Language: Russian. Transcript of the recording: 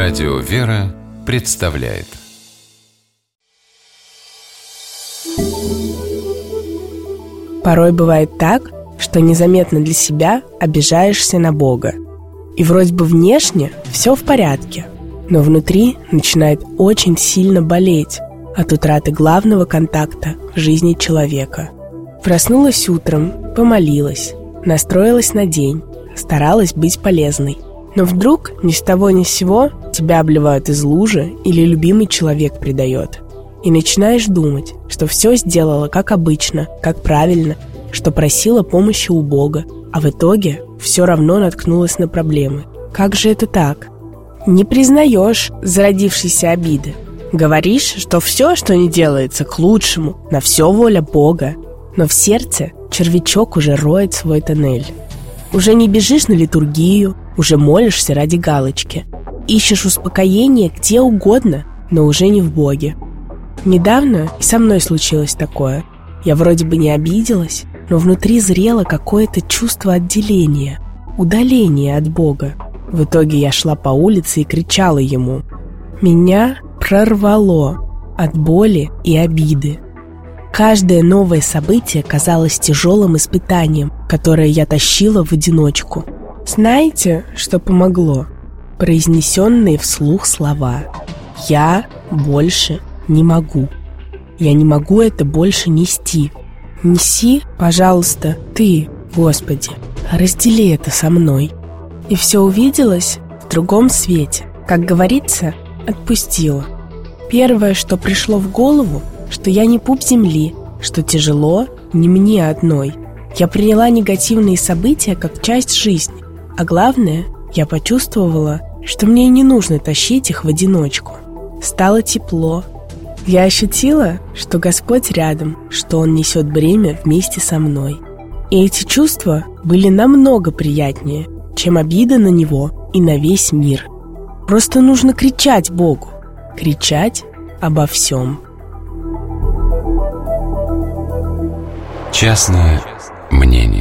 Радио «Вера» представляет. Порой бывает так, что незаметно для себя обижаешься на Бога. И вроде бы внешне все в порядке, но внутри начинает очень сильно болеть от утраты главного контакта в жизни человека. Проснулась утром, помолилась, настроилась на день, старалась быть полезной. Но вдруг ни с того ни с сего тебя обливают из лужи или любимый человек предает. И начинаешь думать, что все сделала как обычно, как правильно, что просила помощи у Бога, а в итоге все равно наткнулась на проблемы. Как же это так? Не признаешь зародившейся обиды. Говоришь, что все, что не делается, к лучшему, на все воля Бога. Но в сердце червячок уже роет свой тоннель. Уже не бежишь на литургию, уже молишься ради галочки. Ищешь успокоение где угодно, но уже не в Боге. Недавно и со мной случилось такое. Я вроде бы не обиделась, но внутри зрело какое-то чувство отделения, удаления от Бога. В итоге я шла по улице и кричала ему. Меня прорвало от боли и обиды. Каждое новое событие казалось тяжелым испытанием, которое я тащила в одиночку. Знаете, что помогло? Произнесенные вслух слова. «Я больше не могу. Я не могу это больше нести. Неси, пожалуйста, Ты, Господи, раздели это со мной». И все увиделось в другом свете. Как говорится, отпустила. Первое, что пришло в голову, что я не пуп земли, что тяжело не мне одной. Я приняла негативные события как часть жизни, а главное, я почувствовала, что мне не нужно тащить их в одиночку. Стало тепло. Я ощутила, что Господь рядом, что Он несет бремя вместе со мной. И эти чувства были намного приятнее, чем обида на Него и на весь мир. Просто нужно кричать Богу, кричать обо всем. Частное мнение.